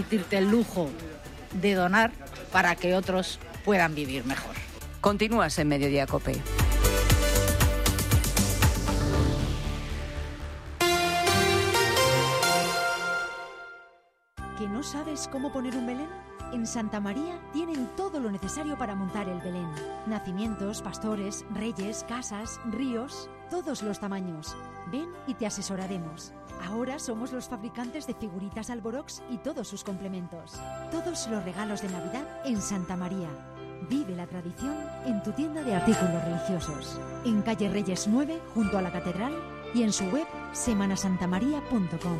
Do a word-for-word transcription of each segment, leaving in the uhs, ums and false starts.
Permitirte el lujo de donar para que otros puedan vivir mejor. Continúas en Mediodía COPE. ¿Que no sabes cómo poner un Belén? En Santa María tienen todo lo necesario para montar el Belén. Nacimientos, pastores, reyes, casas, ríos, todos los tamaños. Ven y te asesoraremos. Ahora somos los fabricantes de figuritas Alborox y todos sus complementos. Todos los regalos de Navidad en Santa María. Vive la tradición en tu tienda de artículos religiosos. En calle Reyes nueve, junto a la Catedral, y en su web semana santa maría punto com.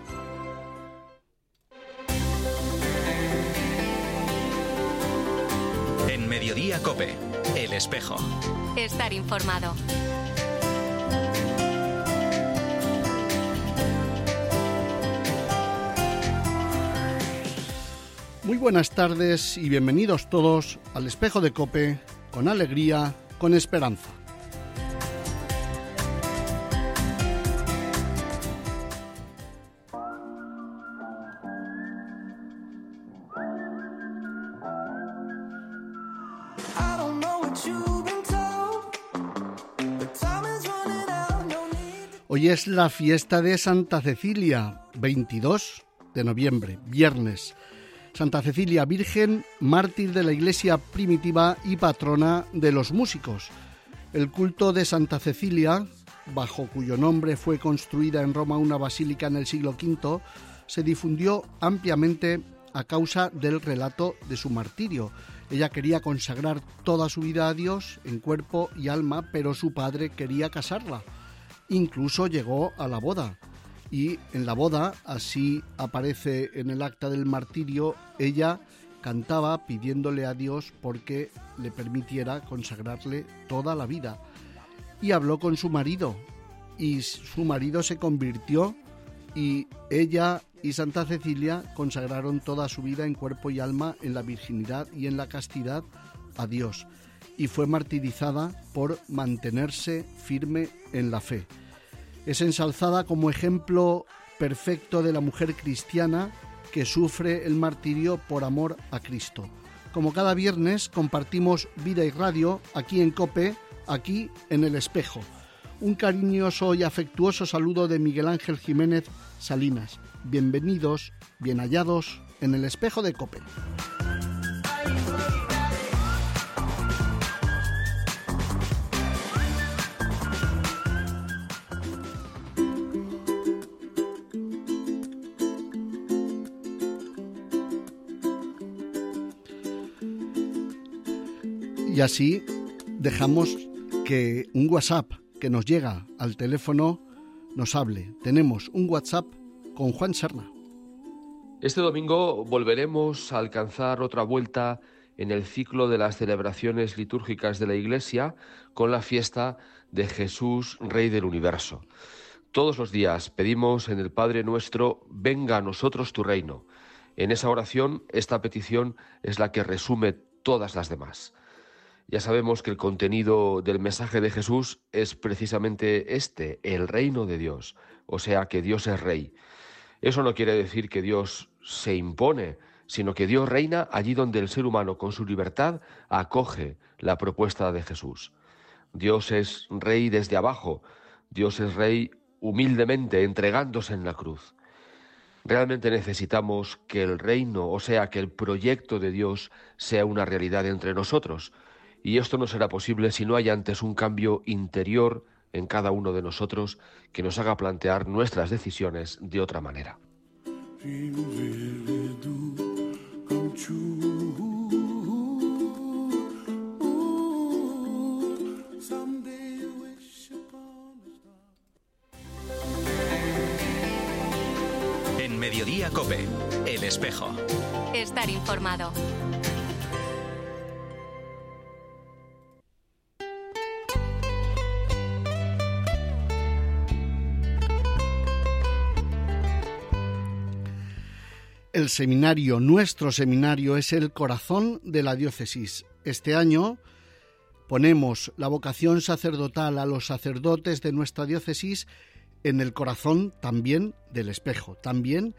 En Mediodía COPE, El Espejo. Estar informado. Muy buenas tardes y bienvenidos todos al Espejo de COPE, con alegría, con esperanza. Hoy es la fiesta de Santa Cecilia, veintidós de noviembre, viernes. Santa Cecilia, virgen, mártir de la Iglesia primitiva y patrona de los músicos. El culto de Santa Cecilia, bajo cuyo nombre fue construida en Roma una basílica en el siglo quinto, se difundió ampliamente a causa del relato de su martirio. Ella quería consagrar toda su vida a Dios en cuerpo y alma, pero su padre quería casarla. Incluso llegó a la boda. Y en la boda, así aparece en el acta del martirio, ella cantaba pidiéndole a Dios porque le permitiera consagrarle toda la vida. Y habló con su marido, y su marido se convirtió, y ella y Santa Cecilia consagraron toda su vida en cuerpo y alma, en la virginidad y en la castidad a Dios. Y fue martirizada por mantenerse firme en la fe. Es ensalzada como ejemplo perfecto de la mujer cristiana que sufre el martirio por amor a Cristo. Como cada viernes compartimos vida y radio aquí en COPE, aquí en El Espejo. Un cariñoso y afectuoso saludo de Miguel Ángel Jiménez Salinas. Bienvenidos, bien hallados en El Espejo de COPE. Y así dejamos que un WhatsApp que nos llega al teléfono nos hable. Tenemos un WhatsApp con Juan Serna. Este domingo volveremos a alcanzar otra vuelta en el ciclo de las celebraciones litúrgicas de la Iglesia con la fiesta de Jesús, Rey del Universo. Todos los días pedimos en el Padre Nuestro, venga a nosotros tu reino. En esa oración, esta petición es la que resume todas las demás. Ya sabemos que el contenido del mensaje de Jesús es precisamente este, el reino de Dios, o sea que Dios es rey. Eso no quiere decir que Dios se impone, sino que Dios reina allí donde el ser humano con su libertad acoge la propuesta de Jesús. Dios es rey desde abajo, Dios es rey humildemente entregándose en la cruz. Realmente necesitamos que el reino, o sea que el proyecto de Dios sea una realidad entre nosotros. Y esto no será posible si no hay antes un cambio interior en cada uno de nosotros que nos haga plantear nuestras decisiones de otra manera. En Mediodía COPE, El Espejo. Estar informado. El seminario, nuestro seminario, es el corazón de la diócesis. Este año ponemos la vocación sacerdotal a los sacerdotes de nuestra diócesis en el corazón también del Espejo, también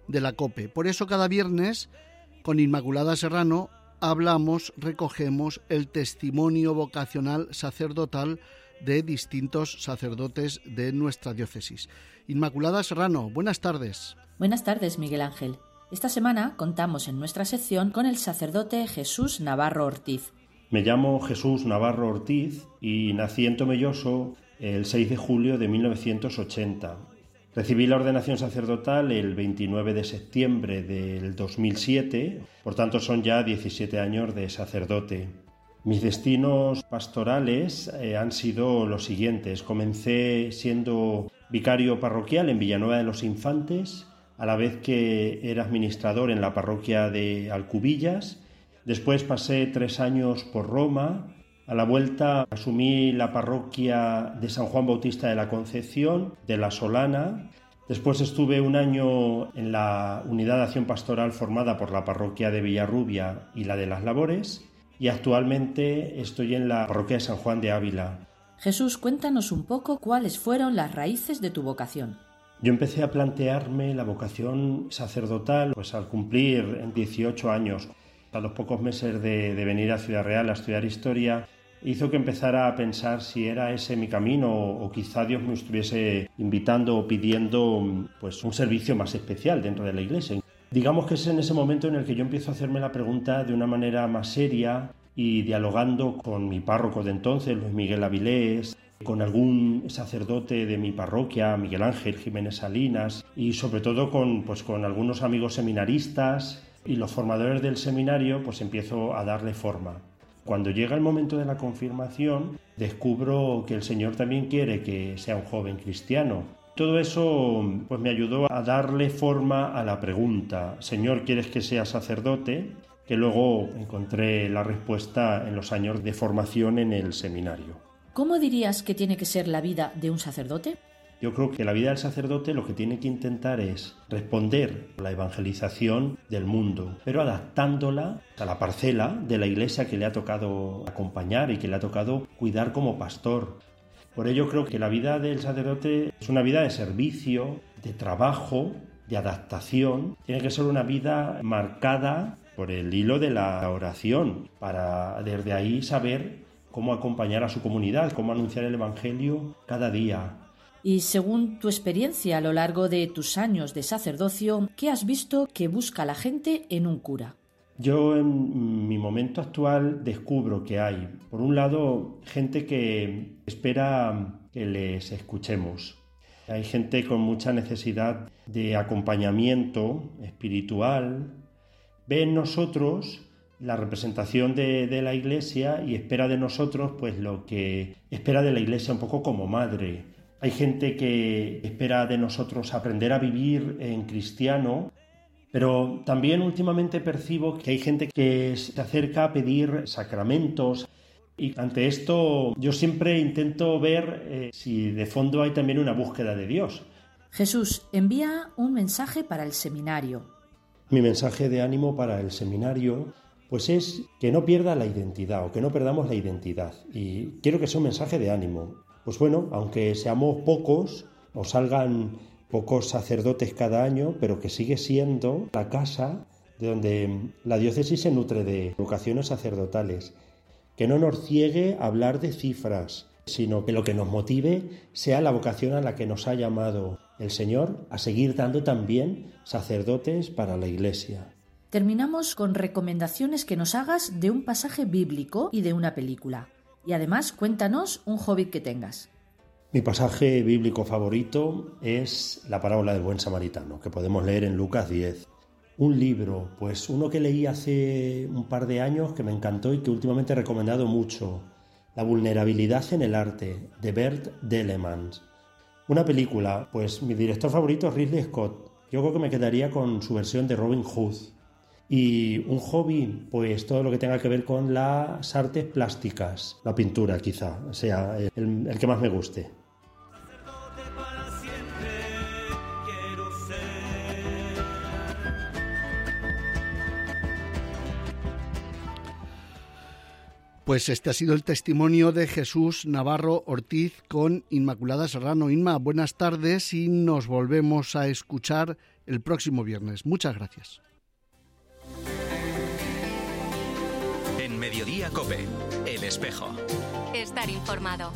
de la COPE. Por eso cada viernes con Inmaculada Serrano hablamos, recogemos el testimonio vocacional sacerdotal de distintos sacerdotes de nuestra diócesis. Inmaculada Serrano, buenas tardes. Buenas tardes, Miguel Ángel. Esta semana contamos en nuestra sección con el sacerdote Jesús Navarro Ortiz. Me llamo Jesús Navarro Ortiz y nací en Tomelloso el seis de julio de mil novecientos ochenta. Recibí la ordenación sacerdotal el veintinueve de septiembre del dos mil siete, por tanto son ya diecisiete años de sacerdote. Mis destinos pastorales eh, han sido los siguientes. Comencé siendo vicario parroquial en Villanueva de los Infantes, a la vez que era administrador en la parroquia de Alcubillas. Después pasé tres años por Roma. A la vuelta asumí la parroquia de San Juan Bautista de la Concepción, de La Solana. Después estuve un año en la unidad de acción pastoral formada por la parroquia de Villarrubia y la de Las Labores. Y actualmente estoy en la parroquia de San Juan de Ávila. Jesús, cuéntanos un poco cuáles fueron las raíces de tu vocación. Yo empecé a plantearme la vocación sacerdotal pues al cumplir dieciocho años. A los pocos meses de, de venir a Ciudad Real a estudiar historia, hizo que empezara a pensar si era ese mi camino o, o quizá Dios me estuviese invitando o pidiendo pues, un servicio más especial dentro de la Iglesia. Digamos que es en ese momento en el que yo empiezo a hacerme la pregunta de una manera más seria y dialogando con mi párroco de entonces, Luis Miguel Avilés, con algún sacerdote de mi parroquia, Miguel Ángel Jiménez Salinas, y sobre todo con, pues, con algunos amigos seminaristas y los formadores del seminario, pues empiezo a darle forma. Cuando llega el momento de la confirmación, descubro que el Señor también quiere que sea un joven cristiano. Todo eso pues, me ayudó a darle forma a la pregunta, Señor, ¿quieres que sea sacerdote? Que luego encontré la respuesta en los años de formación en el seminario. ¿Cómo dirías que tiene que ser la vida de un sacerdote? Yo creo que la vida del sacerdote lo que tiene que intentar es responder a la evangelización del mundo, pero adaptándola a la parcela de la Iglesia que le ha tocado acompañar y que le ha tocado cuidar como pastor. Por ello creo que la vida del sacerdote es una vida de servicio, de trabajo, de adaptación. Tiene que ser una vida marcada por el hilo de la oración, para desde ahí saber cómo acompañar a su comunidad, cómo anunciar el Evangelio cada día. Y según tu experiencia a lo largo de tus años de sacerdocio, ¿qué has visto que busca la gente en un cura? Yo en mi momento actual descubro que hay, por un lado, gente que espera que les escuchemos. Hay gente con mucha necesidad de acompañamiento espiritual. Ve en nosotros la representación de, de la Iglesia y espera de nosotros pues lo que espera de la Iglesia un poco como madre. Hay gente que espera de nosotros aprender a vivir en cristiano, pero también últimamente percibo que hay gente que se acerca a pedir sacramentos y ante esto yo siempre intento ver eh, si de fondo hay también una búsqueda de Dios. Jesús, envía un mensaje para el seminario. Mi mensaje de ánimo para el seminario pues es que no pierda la identidad o que no perdamos la identidad y quiero que sea un mensaje de ánimo. Pues bueno, aunque seamos pocos o salgan pocos sacerdotes cada año, pero que sigue siendo la casa de donde la diócesis se nutre de vocaciones sacerdotales. Que no nos ciegue hablar de cifras, sino que lo que nos motive sea la vocación a la que nos ha llamado el Señor a seguir dando también sacerdotes para la Iglesia. Terminamos con recomendaciones que nos hagas de un pasaje bíblico y de una película. Y además, cuéntanos un hobby que tengas. Mi pasaje bíblico favorito es la parábola del buen samaritano, que podemos leer en Lucas diez. Un libro, pues uno que leí hace un par de años que me encantó y que últimamente he recomendado mucho, La vulnerabilidad en el arte, de Bert Dellemans. Una película, pues mi director favorito es Ridley Scott. Yo creo que me quedaría con su versión de Robin Hood. Y un hobby, pues todo lo que tenga que ver con las artes plásticas, la pintura quizá, sea el, el que más me guste. Pues este ha sido el testimonio de Jesús Navarro Ortiz con Inmaculada Serrano. Inma, buenas tardes y nos volvemos a escuchar el próximo viernes. Muchas gracias. En Mediodía COPE, El Espejo. Estar informado.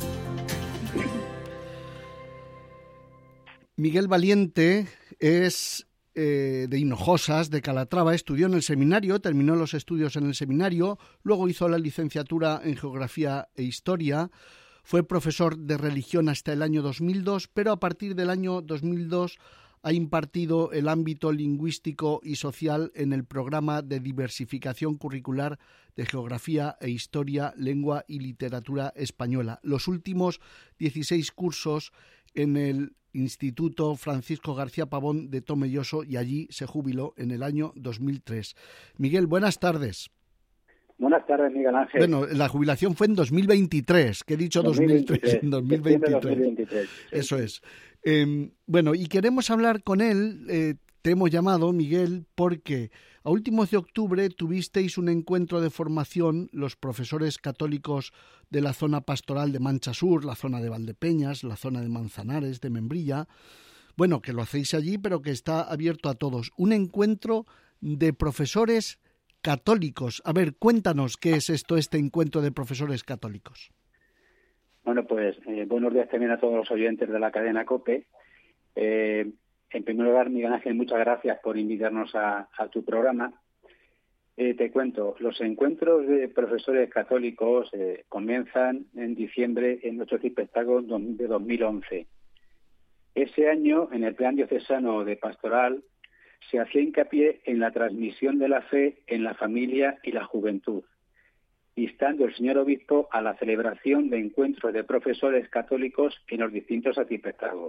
Miguel Valiente es eh, de Hinojosas, de Calatrava, estudió en el seminario, terminó los estudios en el seminario, luego hizo la licenciatura en Geografía e Historia, fue profesor de religión hasta el año dos mil dos, pero a partir del año dos mil dos ha impartido el ámbito lingüístico y social en el programa de diversificación curricular de Geografía e Historia, Lengua y Literatura Española. Los últimos dieciséis cursos en el Instituto Francisco García Pavón de Tomelloso, y allí se jubiló en el año dos mil tres. Miguel, buenas tardes. Buenas tardes, Miguel Ángel. Bueno, la jubilación fue en dos mil veintitrés, que he dicho dos mil tres, en dos mil veintitrés. dos mil veintitrés sí. Eso es. Eh, bueno, y queremos hablar con él, eh, te hemos llamado, Miguel, porque a últimos de octubre tuvisteis un encuentro de formación, los profesores católicos de la zona pastoral de Mancha Sur, la zona de Valdepeñas, la zona de Manzanares, de Membrilla. Bueno, que lo hacéis allí, pero que está abierto a todos. Un encuentro de profesores católicos. A ver, cuéntanos qué es esto, este encuentro de profesores católicos. Bueno, pues eh, buenos días también a todos los oyentes de la cadena COPE. Eh, en primer lugar, Miguel Ángel, muchas gracias por invitarnos a, a tu programa. Eh, te cuento, los encuentros de profesores católicos eh, comienzan en diciembre en nuestro arciprestazgo de dos mil once. Ese año, en el plan diocesano de pastoral, se hacía hincapié en la transmisión de la fe en la familia y la juventud, instando el señor obispo a la celebración de encuentros de profesores católicos en los distintos arciprestazgos.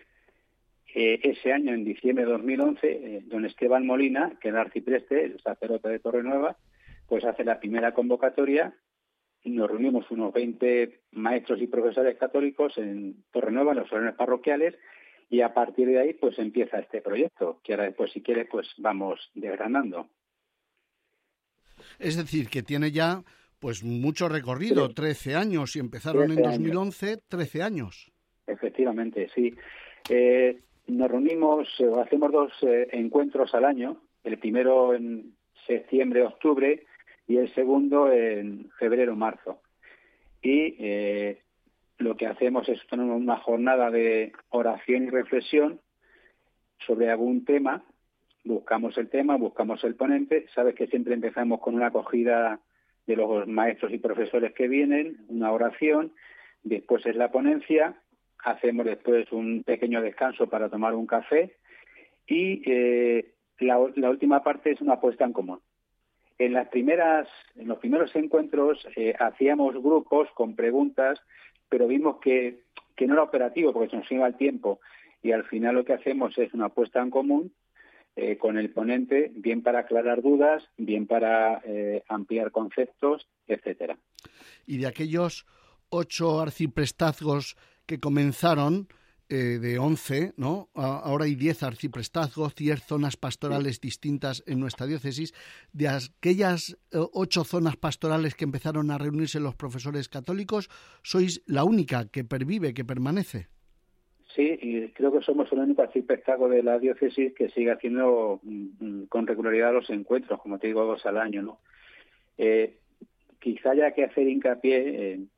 Eh, ese año, en diciembre de dos mil once, eh, don Esteban Molina, que era arcipreste, el sacerdote de Torrenueva, pues hace la primera convocatoria. Nos reunimos unos veinte maestros y profesores católicos en Torrenueva, en los salones parroquiales, y a partir de ahí pues empieza este proyecto, que ahora después, si quiere, pues vamos desgranando. Es decir, que tiene ya pues mucho recorrido, sí. trece años, y empezaron en dos mil once, trece años. Efectivamente, sí. Eh, nos reunimos, eh, hacemos dos eh, encuentros al año, el primero en septiembre, octubre, y el segundo en febrero, marzo. Y eh, lo que hacemos es tener una jornada de oración y reflexión sobre algún tema. Buscamos el tema, buscamos el ponente. Sabes que siempre empezamos con una acogida de los maestros y profesores que vienen, una oración, después es la ponencia, hacemos después un pequeño descanso para tomar un café y eh, la, la última parte es una puesta en común. En las primeras, en los primeros encuentros eh, hacíamos grupos con preguntas, pero vimos que, que no era operativo porque se nos iba el tiempo, y al final lo que hacemos es una puesta en común eh, con el ponente, bien para aclarar dudas, bien para eh, ampliar conceptos, etcétera. Y de aquellos ocho arciprestazgos que comenzaron, eh, de once, ¿no? Ahora hay diez arciprestazgos, diez zonas pastorales sí. distintas en nuestra diócesis. De aquellas eh, ocho zonas pastorales que empezaron a reunirse los profesores católicos, sois la única que pervive, que permanece. Sí, y creo que somos el único arciprestazgo de la diócesis que sigue haciendo mm, con regularidad los encuentros, como te digo, dos al año, ¿no? Eh, quizá haya que hacer hincapié en,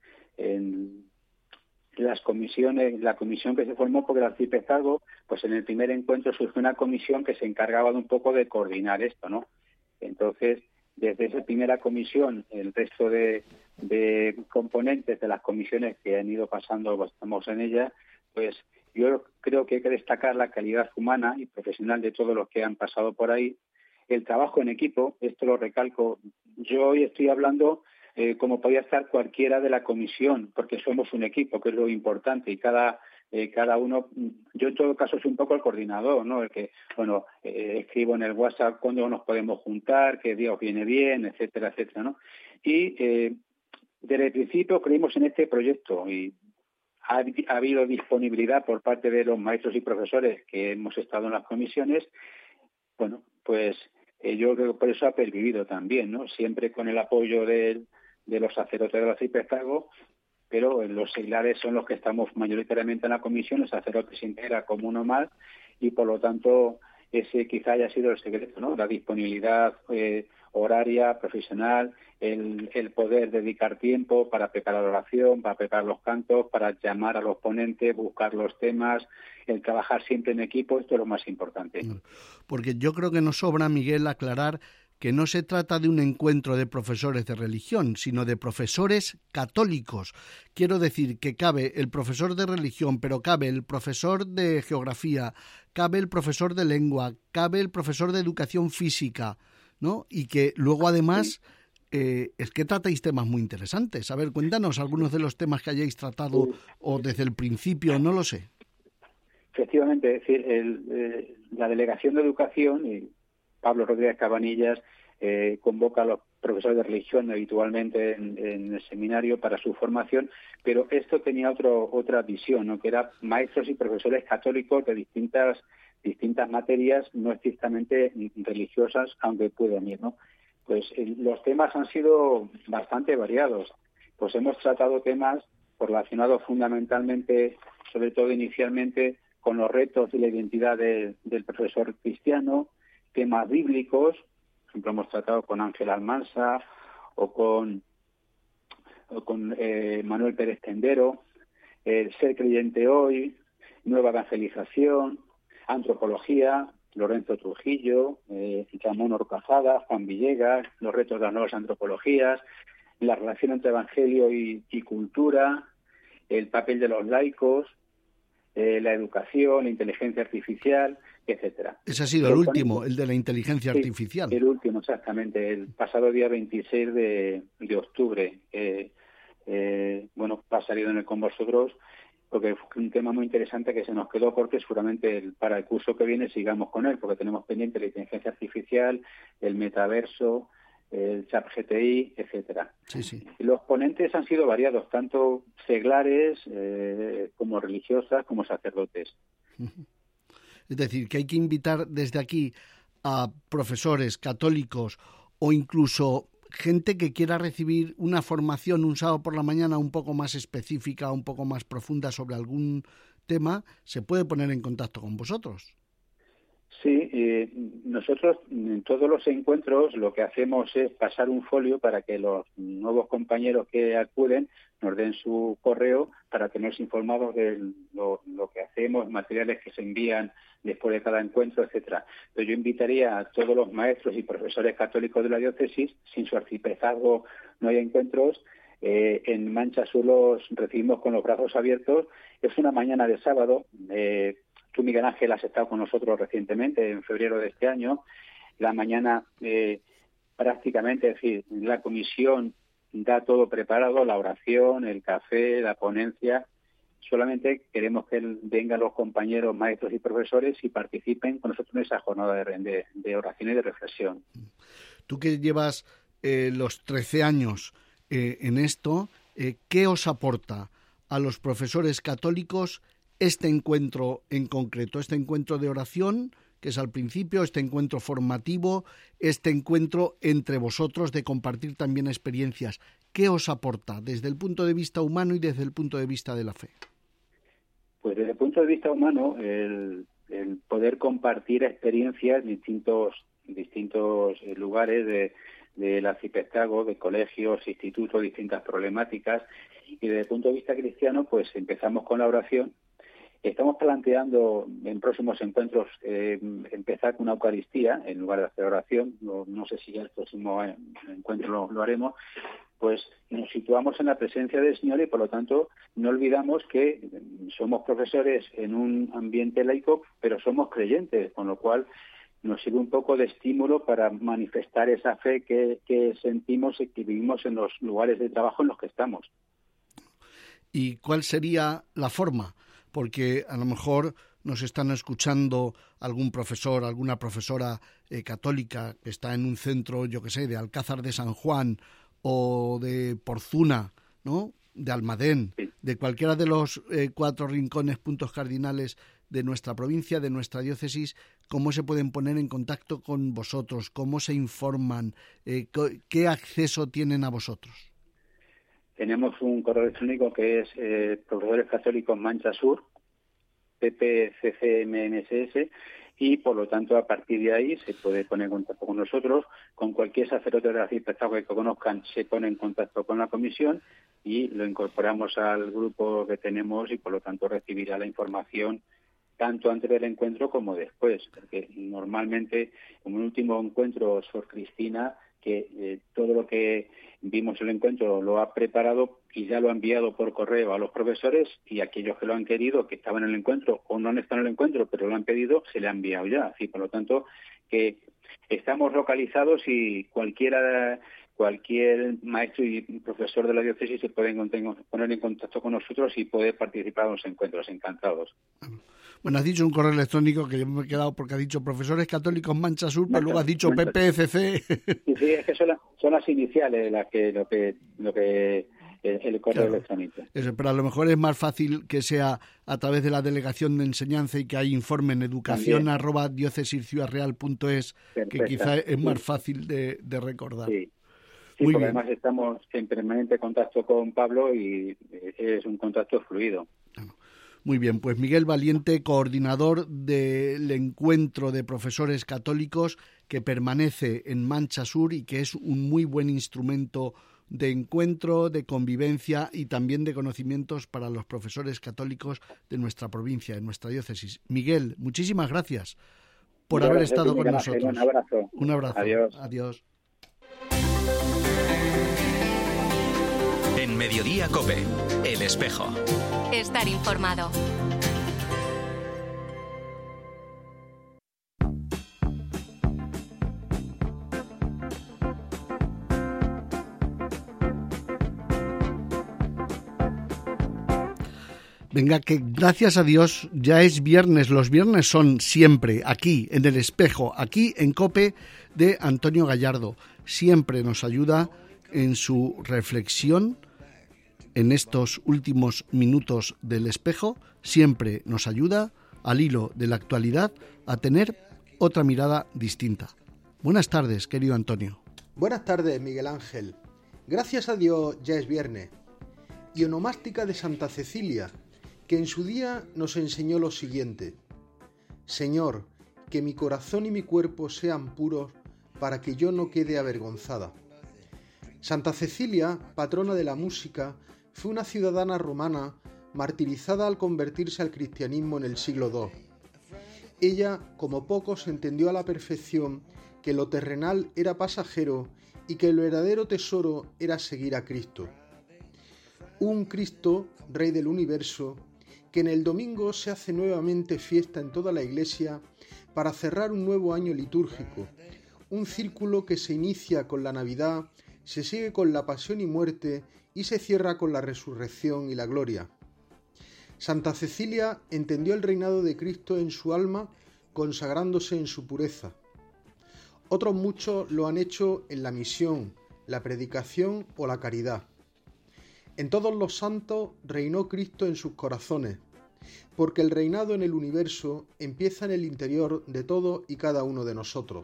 en las comisiones, la comisión que se formó porque el arciprestazgo, pues en el primer encuentro surgió una comisión que se encargaba de un poco de coordinar esto, ¿no? Entonces, desde esa primera comisión, el resto de, de componentes de las comisiones que han ido pasando, pues, estamos en ellas, pues yo creo que hay que destacar la calidad humana y profesional de todos los que han pasado por ahí, el trabajo en equipo, esto lo recalco. Yo hoy estoy hablando Eh, como podía estar cualquiera de la comisión, porque somos un equipo, que es lo importante, y cada eh, cada uno, yo en todo caso soy un poco el coordinador, ¿no? El que, bueno, eh, escribo en el WhatsApp cuándo nos podemos juntar, qué día os viene bien, etcétera, etcétera, ¿no? Y eh, desde el principio creímos en este proyecto y ha, ha habido disponibilidad por parte de los maestros y profesores que hemos estado en las comisiones. Bueno, pues eh, yo creo que por eso ha pervivido también, ¿no? Siempre con el apoyo del de los sacerdotes del arciprestazgo, pero los seglares son los que estamos mayoritariamente en la comisión, el sacerdote se integra como uno más y por lo tanto ese quizá haya sido el secreto, ¿no? La disponibilidad eh, horaria, profesional, el, el poder dedicar tiempo para preparar la oración, para preparar los cantos, para llamar a los ponentes, buscar los temas, el trabajar siempre en equipo, esto es lo más importante. Porque yo creo que nos sobra, Miguel, aclarar que no se trata de un encuentro de profesores de religión, sino de profesores católicos. Quiero decir que cabe el profesor de religión, pero cabe el profesor de geografía, cabe el profesor de lengua, cabe el profesor de educación física, ¿no? Y que luego además eh, es que tratáis temas muy interesantes. A ver, cuéntanos algunos de los temas que hayáis tratado o desde el principio, no lo sé. Efectivamente, es decir, el, eh, la Delegación de Educación y Pablo Rodríguez Cabanillas eh, convoca a los profesores de religión habitualmente en, en el seminario para su formación, pero esto tenía otro, otra visión, ¿no? Que era maestros y profesores católicos de distintas distintas materias, no estrictamente religiosas, aunque puedan ir, ¿no? Pues eh, los temas han sido bastante variados. Pues hemos tratado temas relacionados fundamentalmente, sobre todo inicialmente, con los retos de la identidad de, del profesor cristiano, temas bíblicos, por ejemplo, hemos tratado con Ángel Almansa o con, o con eh, Manuel Pérez Tendero, el eh, ser creyente hoy, nueva evangelización, antropología, Lorenzo Trujillo, eh, Ramón Orcazada, Juan Villegas, los retos de las nuevas antropologías, la relación entre evangelio y, y cultura, el papel de los laicos, eh, la educación, la inteligencia artificial, etcétera. Ese ha sido el último, el de la inteligencia sí, artificial. El último, exactamente, el pasado día veintiséis de, de octubre. Eh, eh, bueno, ha salido en el Con Vosotros, porque fue un tema muy interesante que se nos quedó corto y seguramente el, para el curso que viene sigamos con él, porque tenemos pendiente la inteligencia artificial, el metaverso, el ChatGPT, etcétera. Sí, sí. Los ponentes han sido variados, tanto seglares eh, como religiosas, como sacerdotes. Es decir, que hay que invitar desde aquí a profesores católicos o incluso gente que quiera recibir una formación un sábado por la mañana un poco más específica, un poco más profunda sobre algún tema, se puede poner en contacto con vosotros. Sí, eh, nosotros en todos los encuentros lo que hacemos es pasar un folio para que los nuevos compañeros que acuden nos den su correo para tenernos informados de lo, lo que hacemos, materiales que se envían después de cada encuentro, etcétera. Pero yo invitaría a todos los maestros y profesores católicos de la diócesis, sin su arciprestazgo no hay encuentros, eh, en Mancha Sur los recibimos con los brazos abiertos. Es una mañana de sábado. Eh, Tú, Miguel Ángel, has estado con nosotros recientemente, en febrero de este año. La mañana eh, prácticamente, es decir, la comisión da todo preparado, la oración, el café, la ponencia. Solamente queremos que vengan los compañeros, maestros y profesores y participen con nosotros en esa jornada de, de, de oración y de reflexión. Tú que llevas eh, los trece años eh, en esto, eh, ¿qué os aporta a los profesores católicos este encuentro en concreto, este encuentro de oración, que es al principio, este encuentro formativo, este encuentro entre vosotros de compartir también experiencias? ¿Qué os aporta desde el punto de vista humano y desde el punto de vista de la fe? Pues desde el punto de vista humano, el, el poder compartir experiencias en distintos, distintos lugares de, del arciprestazgo, de colegios, institutos, distintas problemáticas. Y desde el punto de vista cristiano, pues empezamos con la oración. Estamos planteando en próximos encuentros eh, empezar con una Eucaristía en lugar de hacer oración. No, no sé si ya el próximo encuentro lo, lo haremos. Pues nos situamos en la presencia del Señor y, por lo tanto, no olvidamos que somos profesores en un ambiente laico, pero somos creyentes, con lo cual nos sirve un poco de estímulo para manifestar esa fe que, que sentimos y que vivimos en los lugares de trabajo en los que estamos. ¿Y cuál sería la forma? Porque a lo mejor nos están escuchando algún profesor, alguna profesora eh, católica que está en un centro, yo que sé, de Alcázar de San Juan o de Porzuna, ¿no?, de Almadén, de cualquiera de los eh, cuatro rincones, puntos cardinales de nuestra provincia, de nuestra diócesis. ¿Cómo se pueden poner en contacto con vosotros? ¿Cómo se informan? Eh, ¿Qué acceso tienen a vosotros? Tenemos un correo electrónico que es eh, Profesores Católicos Mancha Sur, P P C C M N S S, y por lo tanto a partir de ahí se puede poner en contacto con nosotros, con cualquier sacerdote del arciprestazgo que conozcan se pone en contacto con la comisión y lo incorporamos al grupo que tenemos y por lo tanto recibirá la información tanto antes del encuentro como después, porque normalmente en un último encuentro Sor Cristina, que eh, todo lo que vimos en el encuentro lo ha preparado y ya lo ha enviado por correo a los profesores, y aquellos que lo han querido, que estaban en el encuentro o no están en el encuentro, pero lo han pedido, se le ha enviado ya. Así, por lo tanto, que estamos localizados y cualquiera, cualquier maestro y profesor de la diócesis se puede poner en contacto con nosotros y poder participar en los encuentros. Encantados. Bueno, has dicho un correo electrónico que yo me he quedado porque has dicho Profesores Católicos Mancha Sur, pero luego has dicho P P F C. Sí, sí, es que son, la, son las iniciales las que lo que lo que el, el correo claro, electrónico. Eso, pero a lo mejor es más fácil que sea a través de la Delegación de Enseñanza y que hay informe en educación arroba diócesis ciudad real punto es, que quizá es más fácil de, de recordar. Sí. Sí, Muy porque bien. Además estamos en permanente contacto con Pablo y es un contacto fluido. Muy bien, pues Miguel Valiente, coordinador del encuentro de profesores católicos que permanece en Mancha Sur y que es un muy buen instrumento de encuentro, de convivencia y también de conocimientos para los profesores católicos de nuestra provincia, de nuestra diócesis. Miguel, muchísimas gracias por haber estado con nosotros. Un abrazo. Un abrazo. Adiós. Adiós. En Mediodía COPE, El Espejo. Estar informado. Venga, que gracias a Dios ya es viernes. Los viernes son siempre aquí, en El Espejo, aquí en COPE de Antonio Gallardo. Siempre nos ayuda en su reflexión en estos últimos minutos del Espejo. Siempre nos ayuda, al hilo de la actualidad, a tener otra mirada distinta. Buenas tardes, querido Antonio. Buenas tardes, Miguel Ángel. Gracias a Dios ya es viernes. Y onomástica de Santa Cecilia, que en su día nos enseñó lo siguiente: Señor, que mi corazón y mi cuerpo sean puros para que yo no quede avergonzada. Santa Cecilia, patrona de la música, fue una ciudadana romana martirizada al convertirse al cristianismo en el siglo segundo. Ella, como pocos, entendió a la perfección que lo terrenal era pasajero y que el verdadero tesoro era seguir a Cristo. Un Cristo, Rey del universo, que en el domingo se hace nuevamente fiesta en toda la Iglesia para cerrar un nuevo año litúrgico, un círculo que se inicia con la Navidad, se sigue con la pasión y muerte y se cierra con la resurrección y la gloria. Santa Cecilia entendió el reinado de Cristo en su alma, consagrándose en su pureza. Otros muchos lo han hecho en la misión, la predicación o la caridad. En todos los santos reinó Cristo en sus corazones, porque el reinado en el universo empieza en el interior de todos y cada uno de nosotros.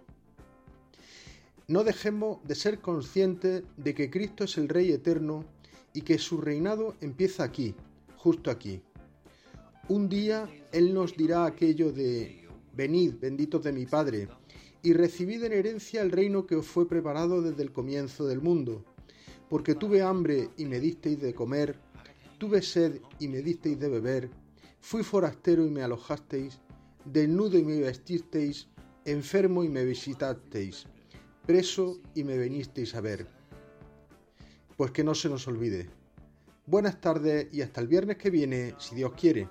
No dejemos de ser conscientes de que Cristo es el Rey eterno y que su reinado empieza aquí, justo aquí. Un día Él nos dirá aquello de: venid, benditos de mi Padre, y recibid en herencia el reino que os fue preparado desde el comienzo del mundo, porque tuve hambre y me disteis de comer, tuve sed y me disteis de beber, fui forastero y me alojasteis, desnudo y me vestisteis, enfermo y me visitasteis, preso y me venisteis a ver. Pues que no se nos olvide. Buenas tardes y hasta el viernes que viene, si Dios quiere.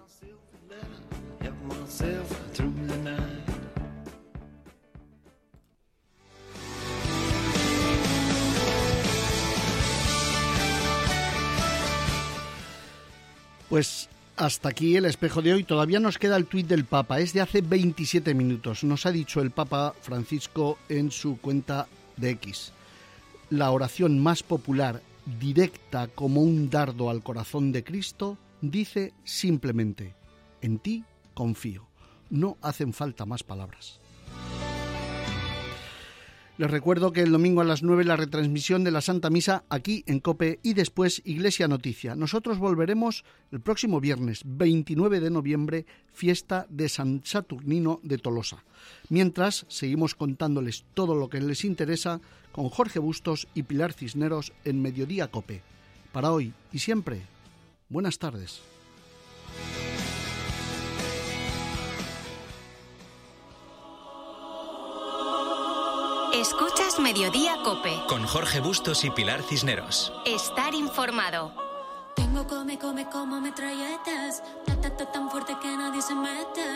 Pues hasta aquí el espejo de hoy. Todavía nos queda el tuit del Papa. Es de hace veintisiete minutos. Nos ha dicho el Papa Francisco en su cuenta de X: la oración más popular, directa como un dardo al corazón de Cristo, dice simplemente: en ti confío. No hacen falta más palabras. Les recuerdo que el domingo a las nueve la retransmisión de la Santa Misa aquí en COPE y después Iglesia Noticia. Nosotros volveremos el próximo viernes veintinueve de noviembre, fiesta de San Saturnino de Tolosa. Mientras, seguimos contándoles todo lo que les interesa con Jorge Bustos y Pilar Cisneros en Mediodía COPE. Para hoy y siempre, buenas tardes. Escuchas Mediodía COPE. Con Jorge Bustos y Pilar Cisneros. Estar informado. Tengo come, come como metralletas. Ta, ta, ta, tan fuerte que nadie se mete.